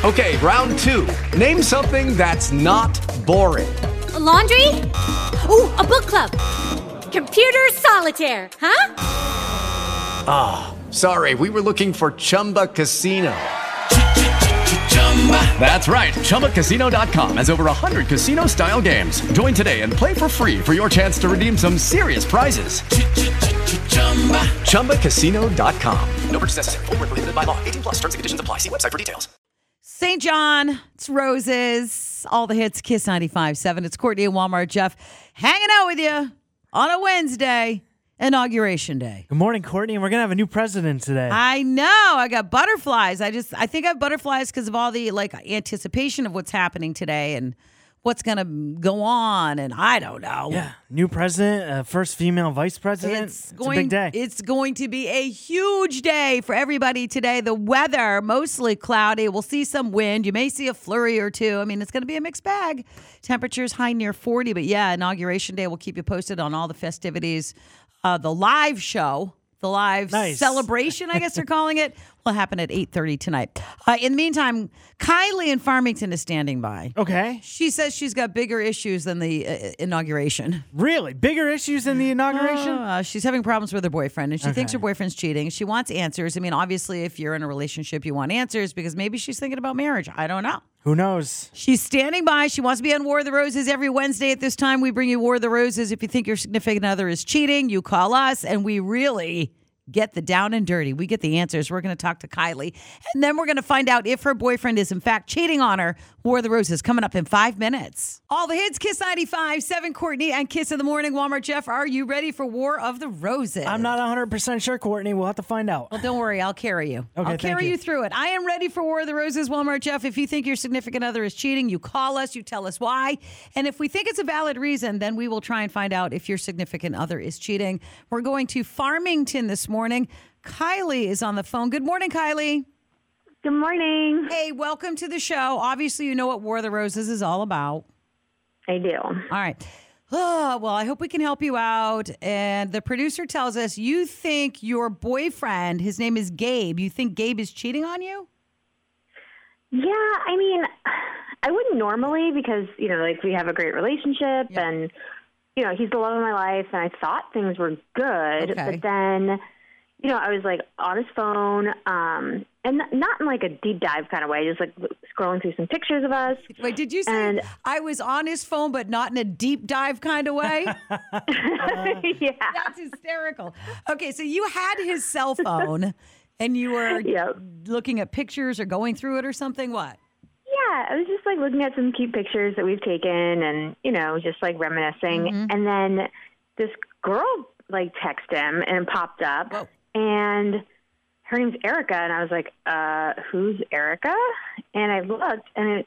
Okay, round two. Name something that's not boring. A laundry? Ooh, a book club. Computer solitaire, huh? Sorry, we were looking for Chumba Casino. That's right. ChumbaCasino.com has over 100 casino-style games. Join today and play for free for your chance to redeem some serious prizes. ChumbaCasino.com. No purchase necessary. Void where prohibited by law. 18 plus. Terms and conditions apply. See website for details. St. John, it's Roses, all the hits, Kiss 95.7. It's Courtney and Walmart Jeff hanging out with you on a Wednesday, Inauguration Day. Good morning, Courtney, and we're going to have a new president today. I know. I got butterflies. I think I have butterflies because of all the anticipation of what's happening today and what's going to go on, and I don't know. Yeah, new president, first female vice president. It's a big day. It's going to be a huge day for everybody today. The weather, mostly cloudy. We'll see some wind. You may see a flurry or two. I mean, it's going to be a mixed bag. Temperatures high near 40, but yeah, Inauguration Day, we'll keep you posted on all the festivities. The live show, the live celebration, I guess they're calling it, will happen at 8:30 tonight. In the meantime, Kylie in Farmington is standing by. Okay. She says she's got bigger issues than the inauguration. Really? Bigger issues than the inauguration? She's having problems with her boyfriend, and she thinks her boyfriend's cheating. She wants answers. I mean, obviously, if you're in a relationship, you want answers because maybe she's thinking about marriage. I don't know. Who knows? She's standing by. She wants to be on War of the Roses every Wednesday at this time. We bring you War of the Roses. If you think your significant other is cheating, you call us, and we really get the down and dirty. We get the answers. We're going to talk to Kylie, and then we're going to find out if her boyfriend is in fact cheating on her. War of the Roses coming up in 5 minutes. All the hits, Kiss 95.7, Courtney, and Kiss in the Morning. Walmart Jeff, are you ready for War of the Roses? I'm not 100% sure, Courtney. We'll have to find out. Well, don't worry. I'll carry you. Okay, I'll carry you through it. I am ready for War of the Roses, Walmart Jeff. If you think your significant other is cheating, you call us. You tell us why. And if we think it's a valid reason, then we will try and find out if your significant other is cheating. We're going to Farmington this morning. Kylie is on the phone. Good morning, Kylie. Good morning. Hey, welcome to the show. Obviously, you know what War of the Roses is all about. I do. All right. Oh, well, I hope we can help you out. And the producer tells us you think your boyfriend, his name is Gabe, you think Gabe is cheating on you? Yeah, I mean, I wouldn't normally because, we have a great relationship and, he's the love of my life and I thought things were good. Okay. But then, I was on his phone and not in a deep dive kind of way, just scrolling through some pictures of us. Wait, did you say I was on his phone, but not in a deep dive kind of way? Yeah. That's hysterical. Okay, so you had his cell phone and you were looking at pictures or going through it or something? What? Yeah, I was just looking at some cute pictures that we've taken and, just reminiscing. Mm-hmm. And then this girl texted him and it popped up. Whoa. And her name's Erica, and I was like, who's Erica? And I looked, and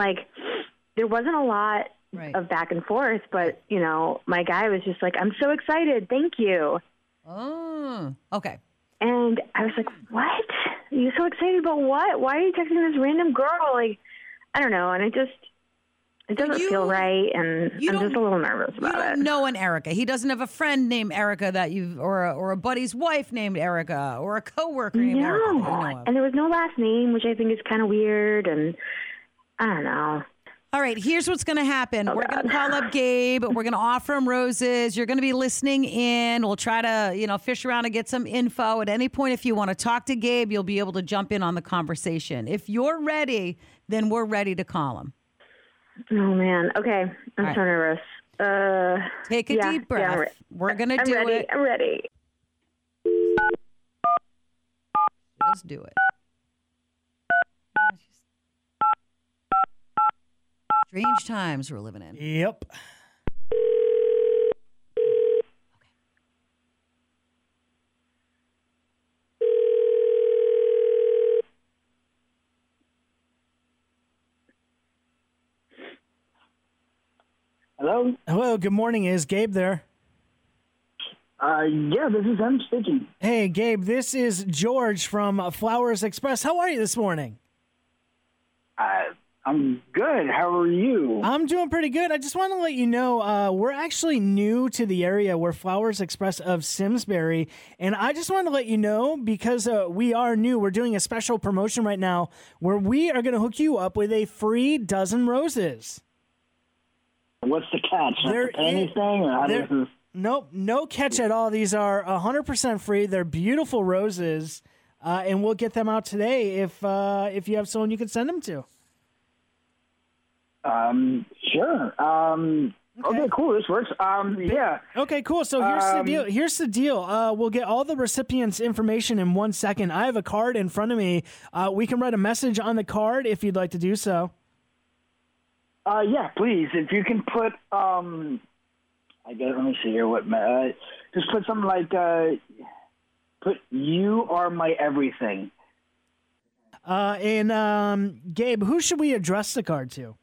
there wasn't a lot of back and forth, but, my guy was just like, I'm so excited, thank you. Oh, okay. And I was like, what? Are you so excited about what? Why are you texting this random girl? I don't know, and it doesn't feel right, and I'm just a little nervous about it. You don't know an Erica. He doesn't have a friend named Erica that or a buddy's wife named Erica, or a coworker named Erica that you know of. And there was no last name, which I think is kind of weird, and I don't know. All right, here's what's going to happen. We're going to call up Gabe. We're going to offer him roses. You're going to be listening in. We'll try to, fish around and get some info. At any point, if you want to talk to Gabe, you'll be able to jump in on the conversation. If you're ready, then we're ready to call him. Oh, man. Okay. I'm so nervous. Take a deep breath. Yeah, we're going to do it. I'm ready. Let's do it. Strange times we're living in. Yep. Hello? Hello, good morning. Is Gabe there? Yeah, this is him speaking. Hey, Gabe, this is George from Flowers Express. How are you this morning? I'm good. How are you? I'm doing pretty good. I just want to let you know we're actually new to the area. We're Flowers Express of Simsbury. And I just want to let you know, because we are new, we're doing a special promotion right now where we are going to hook you up with a free dozen roses. What's the catch? There Anything? Or how does this... Nope, no catch at all. These are 100% free. They're beautiful roses. And we'll get them out today if you have someone you can send them to. Sure. Okay, cool. This works. Yeah. Okay, cool. So here's the deal. We'll get all the recipients' information in 1 second. I have a card in front of me. We can write a message on the card if you'd like to do so. Yeah, please. If you can put, I guess, let me see here. Just put something like, put "You are my everything." And Gabe, who should we address the card to?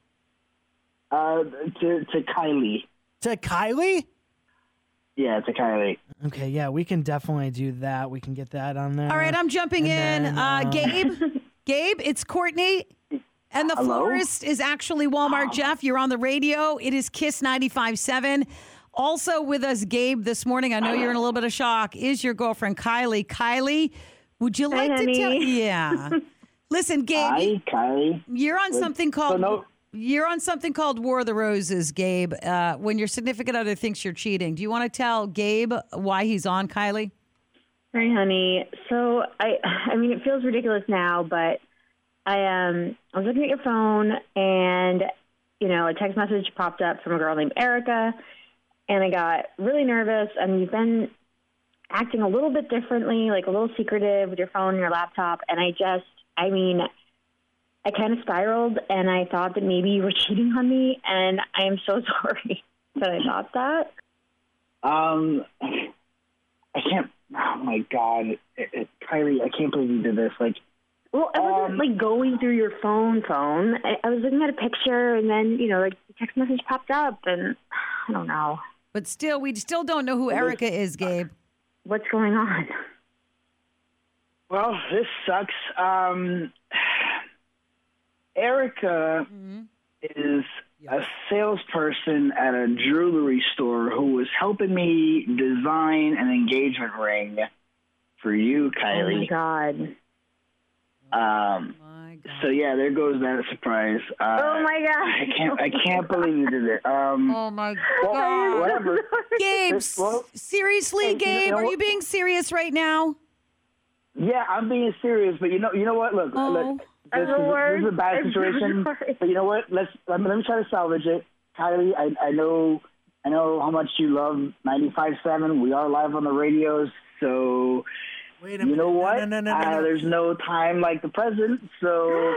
To Kylie. To Kylie? Yeah, to Kylie. Okay, yeah, we can definitely do that. We can get that on there. All right, I'm jumping in. Gabe, it's Courtney. And the florist is actually Walmart Jeff. You're on the radio. It is Kiss 95.7. Also with us, Gabe, this morning, I know you're in a little bit of shock, is your girlfriend, Kylie. Kylie, would you like to tell... Yeah. Listen, Gabe. Hi, Kylie. You're on something called... You're on something called War of the Roses, Gabe, when your significant other thinks you're cheating. Do you want to tell Gabe why he's on, Kylie? Hi, honey. So, I mean, it feels ridiculous now, but I was looking at your phone, and, you know, a text message popped up from a girl named Erica, and I got really nervous, and you've been acting a little bit differently, like a little secretive with your phone and your laptop, and I kind of spiraled, and I thought that maybe you were cheating on me, and I am so sorry that I thought that. I can't. Oh my God, Kylie! I can't believe you did this. Well, I wasn't like going through your phone. I was looking at a picture, and then the text message popped up, and I don't know. But still, we still don't know who Erica is, Gabe. What's going on? Well, this sucks. Erica is a salesperson at a jewelry store who was helping me design an engagement ring for you, Kylie. Oh, my God. So, yeah, there goes that surprise. Oh, my God. I can't believe you did it. Oh, my God. Well, whatever. Gabe, seriously, Gabe, are you being serious right now? Yeah, I'm being serious, but you know what? Look, this is a bad situation, but you know what? Let me try to salvage it. Kylie, I know how much you love 95.7. We are live on the radios, so wait a minute. You know what? No. There's no time like the present, so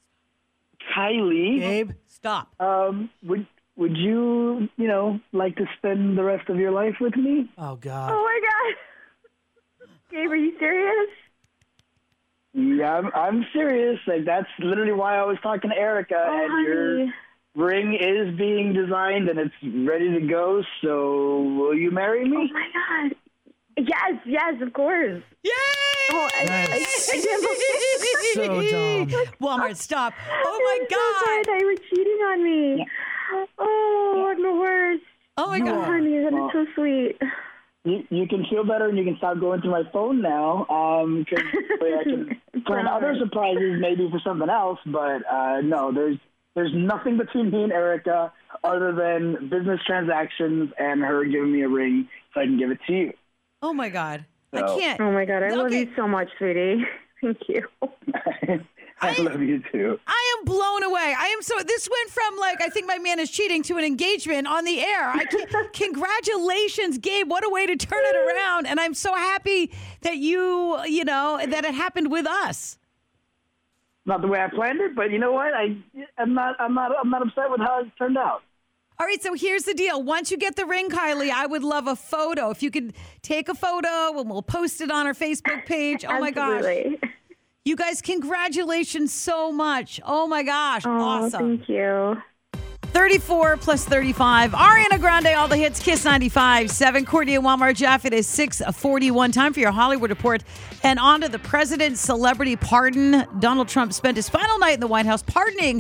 Kylie, Gabe, stop. Would you like to spend the rest of your life with me? Oh God. Oh my God. Gabe, are you serious? Yeah, I'm serious. That's literally why I was talking to Erica, and honey. your ring is being designed and it's ready to go. So, will you marry me? Oh my God! Yes, of course. Yay! Oh, Nice. I can't believe So dumb. Walmart, stop! Oh my God! So sorry, they were cheating on me. Yeah. Oh, I'm the worst. Oh my God! Honey, that is so sweet. You can feel better and you can stop going through my phone now, because I can plan other surprises maybe for something else. But no, there's nothing between me and Erica other than business transactions and her giving me a ring so I can give it to you. Oh my God! So. I can't. Oh my God, I love you so much, sweetie. Thank you. I love you too. I am blown away. This went from I think my man is cheating to an engagement on the air. Congratulations, Gabe. What a way to turn it around. And I'm so happy that that it happened with us. Not the way I planned it, but you know what? I'm not upset with how it turned out. All right, so here's the deal. Once you get the ring, Kylie, I would love a photo. If you could take a photo and we'll post it on our Facebook page. Oh my gosh. You guys, congratulations so much. Oh, my gosh. Awesome. Thank you. 34 plus 35. Ariana Grande, all the hits, Kiss 95.7. Courtney and Walmart Jeff. It is 6:41. Time for your Hollywood Report. And on to the president's celebrity pardon. Donald Trump spent his final night in the White House pardoning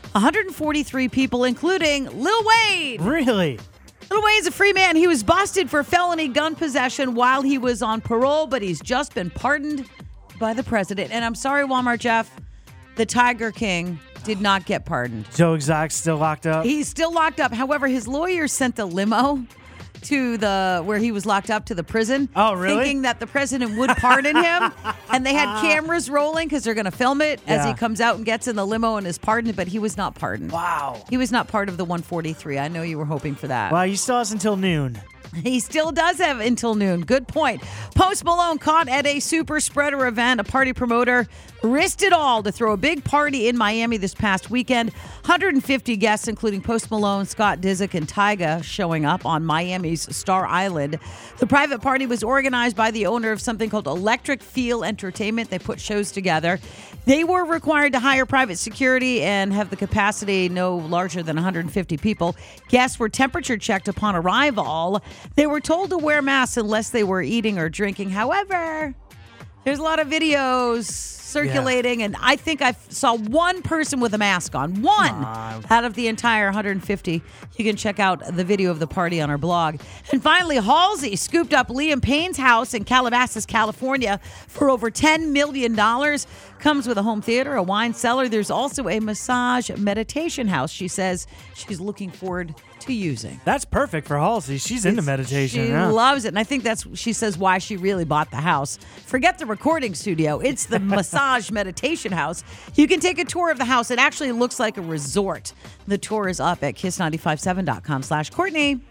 143 people, including Lil Wayne. Really? Lil Wayne's a free man. He was busted for felony gun possession while he was on parole, but he's just been pardoned by the president. And I'm sorry, Walmart Jeff, the Tiger King did not get pardoned. Joe Exotic's still locked up? He's still locked up. However, his lawyer sent a limo to where he was locked up to the prison. Oh, really? Thinking that the president would pardon him. And they had cameras rolling because they're going to film it as he comes out and gets in the limo and is pardoned, but he was not pardoned. Wow. He was not part of the 143. I know you were hoping for that. Well, he still has until noon. He still does have until noon. Good point. Post Malone caught at a super spreader event. A party promoter risked it all to throw a big party in Miami this past weekend. 150 guests, including Post Malone, Scott Disick, and Tyga, showing up on Miami's Star Island. The private party was organized by the owner of something called Electric Feel Entertainment. They put shows together. They were required to hire private security and have the capacity no larger than 150 people. Guests were temperature checked upon arrival. They were told to wear masks unless they were eating or drinking. However, there's a lot of videos circulating, and I think I saw one person with a mask on. One out of the entire 150. You can check out the video of the party on our blog. And finally, Halsey scooped up Liam Payne's house in Calabasas, California for over $10 million. Comes with a home theater, a wine cellar. There's also a massage meditation house she says she's looking forward to using. That's perfect for Halsey. She's into meditation. She loves it. And I think that's, she says, why she really bought the house. Forget the recording studio. It's the massage meditation house. You can take a tour of the house. It actually looks like a resort. The tour is up at kiss957.com/Courtney.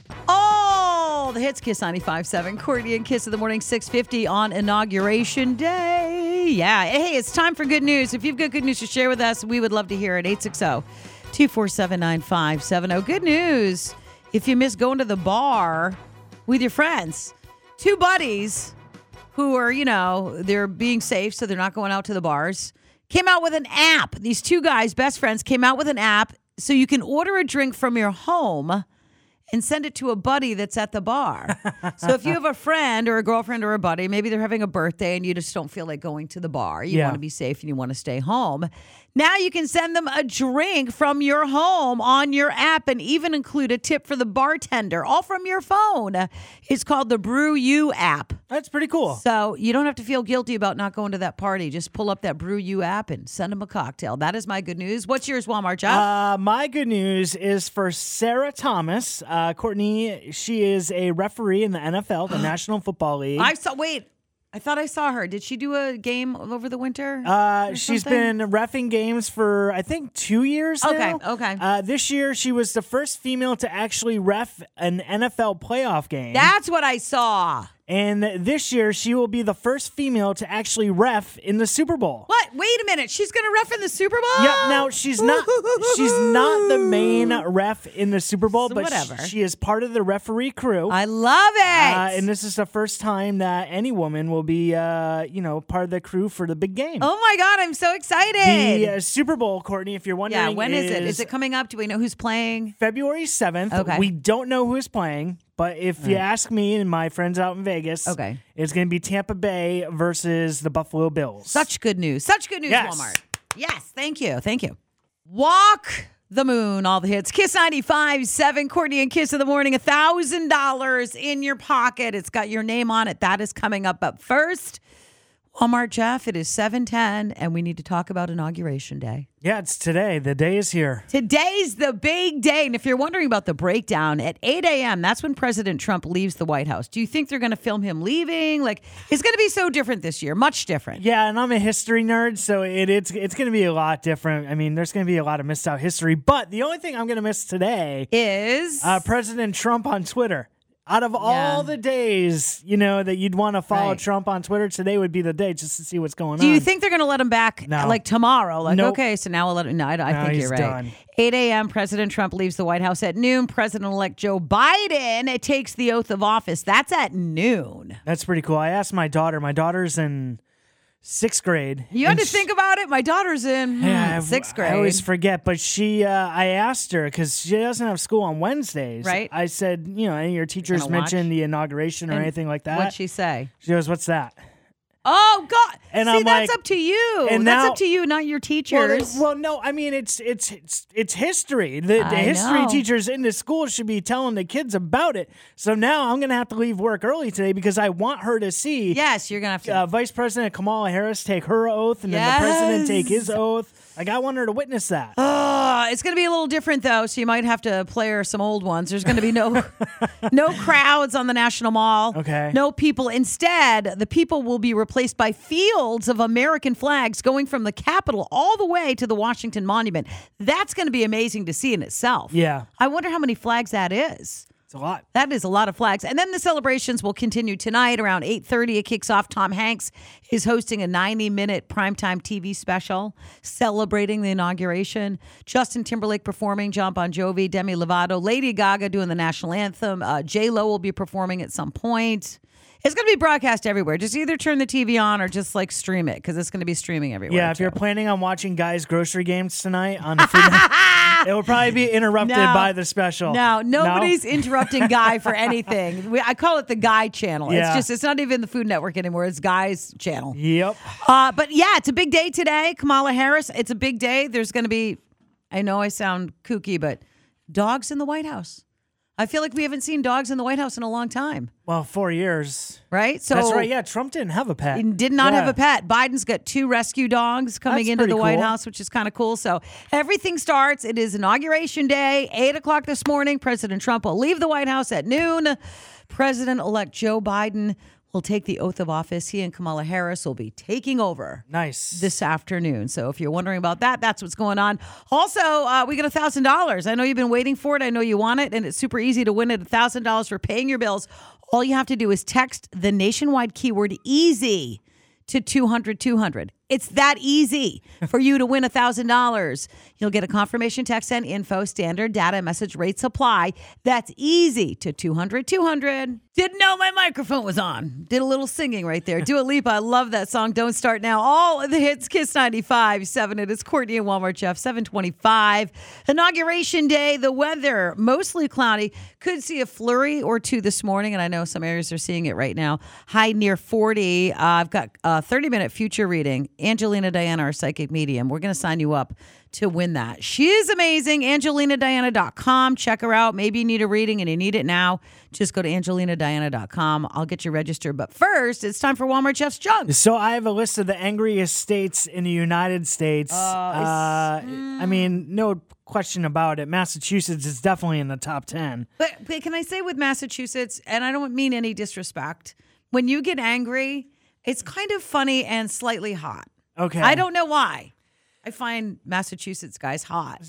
All the hits, Kiss 95.7. Courtney and Kiss of the Morning, 6:50 on Inauguration Day. Yeah. Hey, it's time for good news. If you've got good news to share with us, we would love to hear it. 860-247-9570. Good news. If you miss going to the bar with your friends, two buddies who are, they're being safe, so they're not going out to the bars, came out with an app. These two guys, best friends, came out with an app so you can order a drink from your home and send it to a buddy that's at the bar. So if you have a friend or a girlfriend or a buddy, maybe they're having a birthday and you just don't feel like going to the bar. You want to be safe and you want to stay home. Now you can send them a drink from your home on your app and even include a tip for the bartender, all from your phone. It's called the Brew You app. That's pretty cool. So you don't have to feel guilty about not going to that party. Just pull up that Brew You app and send them a cocktail. That is my good news. What's yours, Walmart Jeff? My good news is for Sarah Thomas. Courtney, she is a referee in the NFL, the National Football League. I thought I saw her. Did she do a game over the winter? She's been reffing games for, I think, 2 years now. Okay. This year, she was the first female to actually ref an NFL playoff game. That's what I saw. And this year, she will be the first female to actually ref in the Super Bowl. What? Wait a minute. She's going to ref in the Super Bowl? Yep. Now, she's not the main ref in the Super Bowl, but she is part of the referee crew. I love it. And this is the first time that any woman will be, part of the crew for the big game. Oh, my God. I'm so excited. The Super Bowl, Courtney, if you're wondering. Yeah, when is it? Is it coming up? Do we know who's playing? February 7th. Okay. We don't know who is playing. But if you ask me and my friends out in Vegas, it's going to be Tampa Bay versus the Buffalo Bills. Such good news. Such good news, yes. Walmart. Yes, thank you. Thank you. Walk the moon, all the hits. Kiss 95.7, Courtney and Kiss of the Morning, $1,000 in your pocket. It's got your name on it. That is coming up. But first, Walmart Jeff, it is 7:10, and we need to talk about Inauguration Day. Yeah, it's today. The day is here. Today's the big day. And if you're wondering about the breakdown, at 8 a.m., that's when President Trump leaves the White House. Do you think they're going to film him leaving? Like, it's going to be so different this year. Much different. Yeah, and I'm a history nerd, so it's going to be a lot different. I mean, there's going to be a lot of missed out history. But the only thing I'm going to miss today is President Trump on Twitter. Out of all the days, that you'd want to follow Trump on Twitter, today would be the day just to see what's going on. Do you think they're going to let him back like tomorrow? Like, nope. Okay, so now we'll let him. No, I think you're right. Done. 8 a.m., President Trump leaves the White House at noon. President-elect Joe Biden takes the oath of office. That's at noon. That's pretty cool. I asked my daughter. My daughter's in 6th grade. You had to think about it. My daughter's in 6th grade. I always forget, but I asked her because she doesn't have school on Wednesdays. Right. I said, any of your teachers mentioned the inauguration or anything like that? What'd she say? She goes, "What's that?" Oh, God. And See, I'm that's like, up to you. and That's now- up to you, not your teachers. Well, no, I mean it's history. The I history know. teachers in the school should be telling the kids about it. So now I'm going to have to leave work early today because I want her to see Yes, you're going to have to. Vice President Kamala Harris take her oath and then the president take his oath. Like, I want her to witness that. It's going to be a little different, though, so you might have to play her some old ones. There's going to be no crowds on the National Mall. Okay. No people. Instead, the people will be replaced by fields of American flags going from the Capitol all the way to the Washington Monument. That's going to be amazing to see in itself. Yeah. I wonder how many flags that is. It's a lot. That is a lot of flags. And then the celebrations will continue tonight around 8:30. It kicks off. Tom Hanks is hosting a 90-minute primetime TV special celebrating the inauguration. Justin Timberlake performing, John Bon Jovi, Demi Lovato, Lady Gaga doing the national anthem. J-Lo will be performing at some point. It's going to be broadcast everywhere. Just either turn the TV on or just like stream it because it's going to be streaming everywhere. Yeah, if you're planning on watching Guys Grocery Games tonight on the Food Network, it will probably be interrupted by the special. No, nobody's interrupting Guy for anything. I call it the Guy channel. Yeah. It's not even the Food Network anymore. It's Guy's channel. Yep. But yeah, it's a big day today. Kamala Harris, it's a big day. There's going to be, I know I sound kooky, but dogs in the White House. I feel like we haven't seen dogs in the White House in a long time. Well, 4 years. Right? So That's right. Yeah, Trump didn't have a pet. He did not Yeah. have a pet. Biden's got 2 rescue dogs coming That's into the pretty White cool. House, which is kind of cool. So everything starts. It is Inauguration Day, 8 o'clock this morning. President Trump will leave the White House at noon. President-elect Joe Biden will take the oath of office. He and Kamala Harris will be taking over Nice. this afternoon. So if you're wondering about that, that's what's going on. Also, we got $1,000. I know you've been waiting for it. I know you want it, and it's super easy to win it. $1,000 for paying your bills. All you have to do is text the nationwide keyword EASY to 200-200. It's that easy for you to win $1,000. You'll get a confirmation text and info, standard data, message rates apply. That's easy to 200-200. Didn't know my microphone was on. Did a little singing right there. Dua Lipa, I love that song. Don't Start Now. All of the hits, Kiss 95.7. It is Courtney and Walmart Jeff, 725. Inauguration Day, the weather, mostly cloudy. Could see a flurry or two this morning, and I know some areas are seeing it right now. High near 40. I've got a 30-minute future reading. Angelina Diana, our psychic medium. We're going to sign you up to win that. She is amazing. AngelinaDiana.com. Check her out. Maybe you need a reading and you need it now. Just go to AngelinaDiana.com. I'll get you registered. But first, it's time for Walmart Jeff's Junk. So I have a list of the angriest states in the United States. I mean, no question about it. Massachusetts is definitely in the top 10. But can I say with Massachusetts, and I don't mean any disrespect, when you get angry, it's kind of funny and slightly hot. Okay. I don't know why. I find Massachusetts guys hot.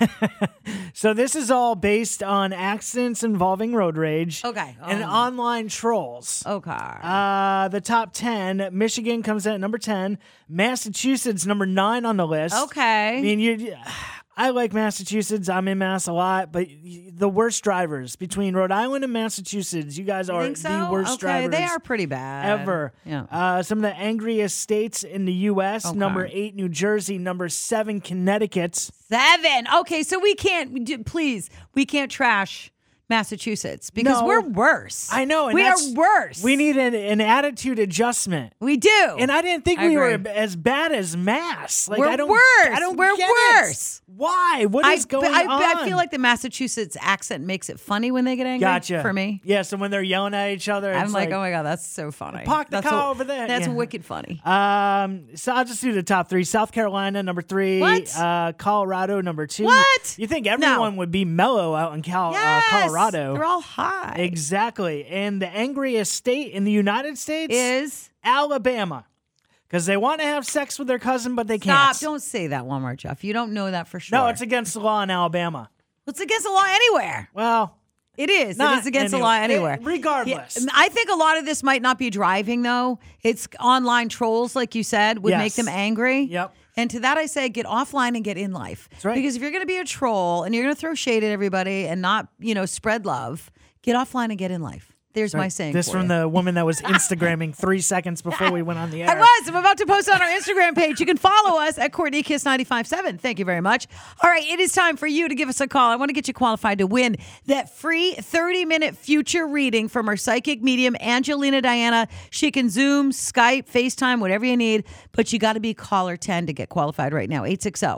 So this is all based on accidents involving road rage. Okay. And online trolls. Okay. The top 10, Michigan comes in at number 10. Massachusetts, number 9 on the list. Okay. I mean, I like Massachusetts. I'm in Mass a lot, but the worst drivers between Rhode Island and Massachusetts, you guys are Think so? the worst drivers. They are pretty bad. Ever. Yeah. Some of the angriest states in the U.S. Okay. Number 8, New Jersey. Number 7, Connecticut. 7. Okay, so we can't trash Massachusetts because No. we're worse. I know. And we are that's- worse. We need an attitude adjustment. We do. And I didn't think I we were agree. as bad as Mass. Like, We're I don't, worse. I don't We're get worse. It. Why? What is going on? I feel like the Massachusetts accent makes it funny when they get angry. Gotcha. For me. Yeah, so when they're yelling at each other, I'm it's like, oh my God, that's so funny. Park the That's car over there. That's Yeah. wicked funny. So I'll just do the top 3. South Carolina, number 3. What? Colorado, number 2. What? You think everyone would be mellow out in Yes, Colorado. They're all high. Exactly. And the angriest state in the United States Is Alabama. Because they want to have sex with their cousin, but they Stop. can't. Don't say that, Walmart Jeff. You don't know that for sure. No, it's against the law in Alabama. It's against the law anywhere. Well, It is. Not It is against the anywhere. law anywhere. Regardless. Yeah, I think a lot of this might not be driving, though. It's online trolls, like you said, would make Yes. them angry. Yep. And to that, I say, get offline and get in life. That's right. Because if you're going to be a troll and you're going to throw shade at everybody and not, spread love, get offline and get in life. There's my saying. This for from you. the woman that was Instagramming 3 seconds before we went on the air. I'm about to post on our Instagram page. You can follow us at Courtney Kiss 95.7. Thank you very much. All right, it is time for you to give us a call. I want to get you qualified to win that free 30-minute future reading from our psychic medium, Angelina Diana. She can Zoom, Skype, FaceTime, whatever you need, but you got to be caller 10 to get qualified right now.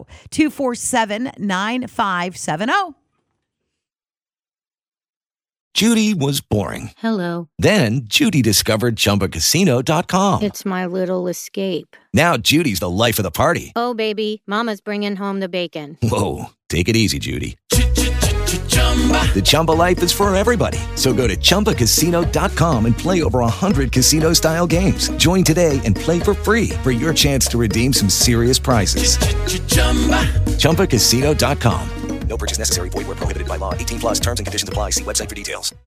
860-247-9570. Judy was boring. Hello. Then Judy discovered ChumbaCasino.com. It's my little escape. Now Judy's the life of the party. Oh, baby, mama's bringing home the bacon. Whoa, take it easy, Judy. The Chumba life is for everybody. So go to ChumbaCasino.com and play over 100 casino-style games. Join today and play for free for your chance to redeem some serious prizes. ChumbaCasino.com. No purchase necessary. Void where prohibited by law. 18+ terms and conditions apply. See website for details.